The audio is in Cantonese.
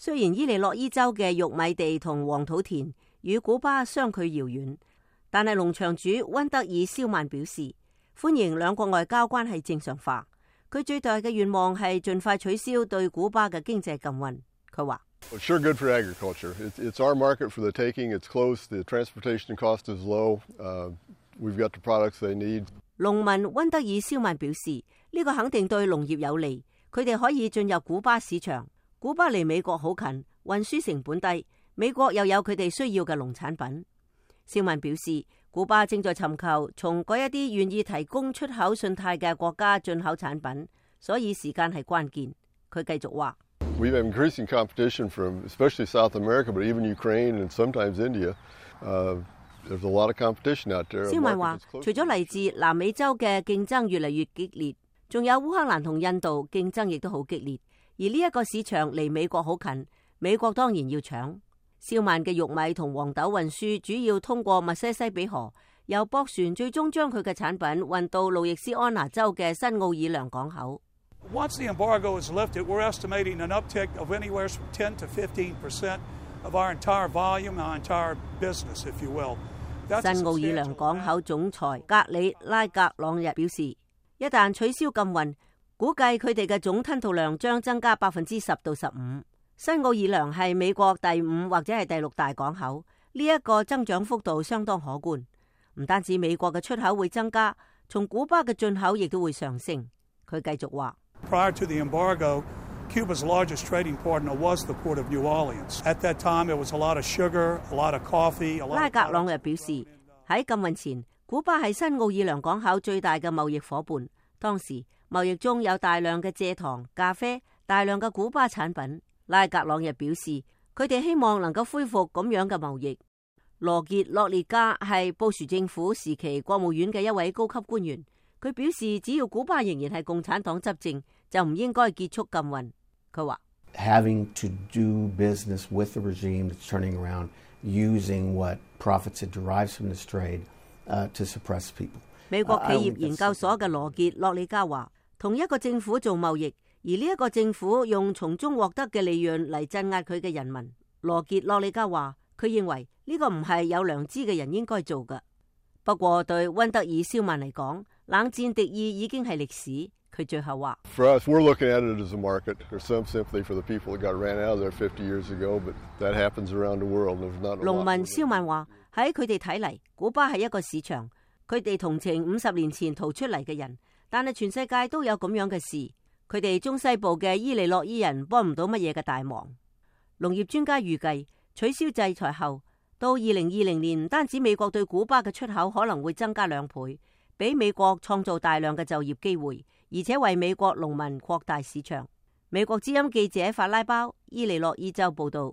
雖然伊利諾伊州嘅玉米地同黃土田與古巴相距遙遠，但係農場主溫德爾肖曼表示歡迎兩國外交關係正常化。佢最大嘅願望係盡快取消對古巴嘅經濟禁運。佢話 ：Sure good for agriculture. It's our market for the taking. It's close. The transportation cost is low. We've got the products they need. 農民溫德爾肖曼表示，呢個肯定對農業有利，佢哋可以進入古巴市場。古巴離美國好近，運輸成本低，美國又有佢哋需要嘅農產品。肖曼表示，古巴正在尋求從嗰一啲願意提供出口信貸嘅國家進口產品，所以時間係關鍵。佢繼續話 ：We have increasing competition from especially South America, but even Ukraine and sometimes India. There's a lot of competition out there. 肖曼話，除咗嚟自南美洲嘅競爭越嚟越激烈，仲有烏克蘭同印度競爭亦都好激烈。而呢一個市場離美國好近，美國當然要搶。肖曼嘅玉米同黃豆運輸主要通過密西西比河，由駁船最終將佢嘅產品運到路易斯安那州嘅新奧爾良港口。 Once the embargo is lifted, we're estimating an uptick of anywhere from 10 to 15% of our entire volume, our entire business, if you will. 新奧爾良港口總裁格里拉格朗日表示，一旦取消禁運，估計佢哋嘅總吞吐量將增加10%到15%。新奧爾良係美國第5或者係第6大港口，呢一個增長幅度相當可觀。唔單止美國嘅出口會增加，從古巴嘅進口亦都會上升。佢繼續話 ：Prior to the embargo, Cuba's largest trading partner was the port of New Orleans. At that time, it was a lot of sugar, a lot of coffee. 拉格朗日表示，喺禁運前，古巴係新奧爾良港口最大嘅貿易夥伴。當時貿易中有大量嘅蔗糖、咖啡、大量嘅古巴產品。拉格朗日表示，佢哋希望能夠恢復咁樣嘅貿易。羅傑洛列加係布殊政府時期國務院嘅一位高級官員，佢表示，只要古巴仍然係共產黨執政，就唔應該結束禁運。佢話 ：Having to do business with the regime that's turning around, using what profits it derives from this trade, to suppress people. 美國企業研究所嘅羅傑洛里加話：同一個政府做貿易，而呢一個政府用從中獲得嘅利潤嚟鎮壓佢嘅人民。羅傑洛里加話：佢認為呢個唔係有良知嘅人應該做嘅。不過對溫德爾肖曼嚟講，冷戰敵意已經係歷史。佢最後話 ：For us, we're looking at it as a market. There's some sympathy for the people that got ran out of there 50 years ago, but that happens around the world. There's not a lot. 農民肖曼話：喺佢哋睇嚟，古巴係一個市場，佢哋同情50年前逃出嚟嘅人，但係全世界都有咁樣嘅事。佢哋中西部嘅伊利諾伊人幫唔到乜嘢嘅大忙。農業專家預計，取消制裁後，到2020年，唔單止美國對古巴嘅出口可能會增加2倍，俾美國創造大量嘅就業機會，而且為美國農民擴大市場。美國之音記者法拉包伊利諾伊州報道。